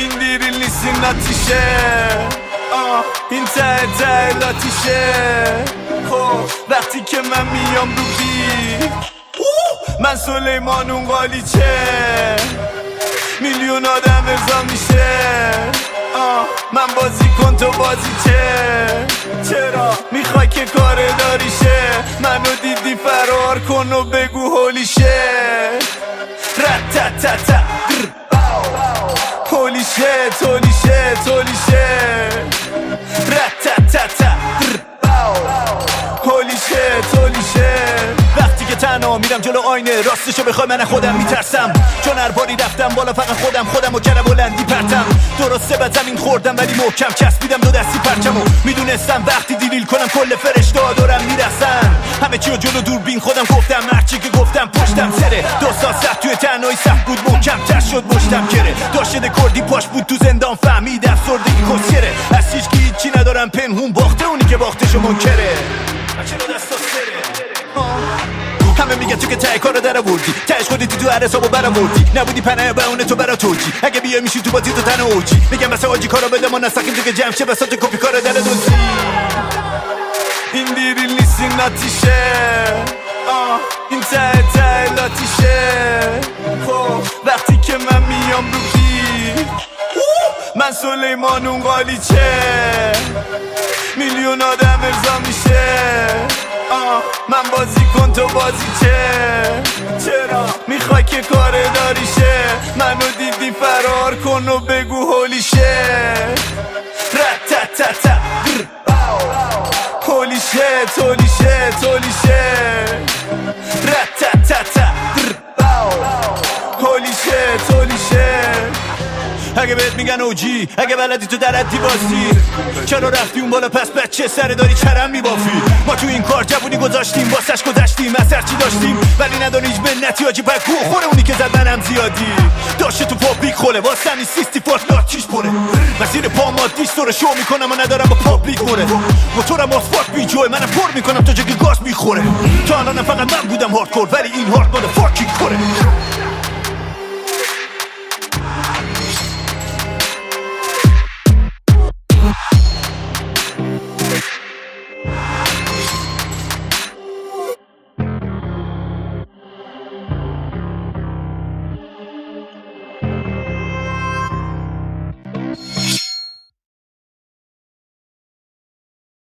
این دیری نیستی ناتیشه این ته لاتیشه خب وقتی که من میام رو بی من سلیمان اون قالیچه میلیون آدم ارضا میشه من بازی کن تو بازی چرا میخوای که کار داریشه منو دیدی فرار کن و بگو هولیشه رتتتت هولیشه تولیشه رتتتت هولیشه وقتی که تنها میرم جلو آینه راستشو بخوای من خودم میترسم چون هر باری رفتم بالا فقط خودمو کردم بلندی پرتم درسته به زمین خوردم ولی محکم چسبیدم دو دستی پرچمو میدونستم وقتی دیلیل کنم کل فرشته‌ها دورم میرسن همه چیو جلو دوربین خودم گفتم هرچی که گفتم پشتم سره 2 سال سخت توی تنهایی سخت بود محکم تر شد مشتم کره داشته کردی پاش بود تو زندان فهمید افسردگی کسیره از هیچی ندارم پنهون باخته اونی که باختشو منکره همه میگه تو که ته کارو در آوردی تهش خودتی تو هر حسابو برآوردی نبودی پناه به اون تو برا توجی اگه بیا میشی تو بازی تو تن اوجی میگم بس آجی کارو بده ما نسخیم تو که جمع شه بسات کپی کارو در دوزی این دیری نیستی ناتیشه این ته لاتیشه خب وقتی که من میام رو بی من سلیمان اون قالیچه میلیون آدم ارضا میشه من بازی کن تو بازی چرا میخوای که کار داریشه منو دیدی فرار کن و بگو هولیشه رتتتت هولیشه تولیشه رتتتت هولیشه اگه بهت میگن اوجی اگه بلدی تو در حدی بازی چرا رفتی اون بالا پس بچه سر داری چرم میبافی ما تو این کار جوونی گذاشتیم واسش گذشتیم از هرچی داشتیم ولی نداری هیچ منتی آجی بگو خوره اونی که زد منم زیادی داشته تو پابلیک خوله واسه می سیستی فاس لاتیش پره مسیر پا مادیش تو رو شو میکنم و ندارم با پابلیک موره موتورم آسفالت بی جوه منم پر میکنم تا جگه گاز میخوره تا الان فقط من بودم هاردکور ولی این هارد مال فاکی کره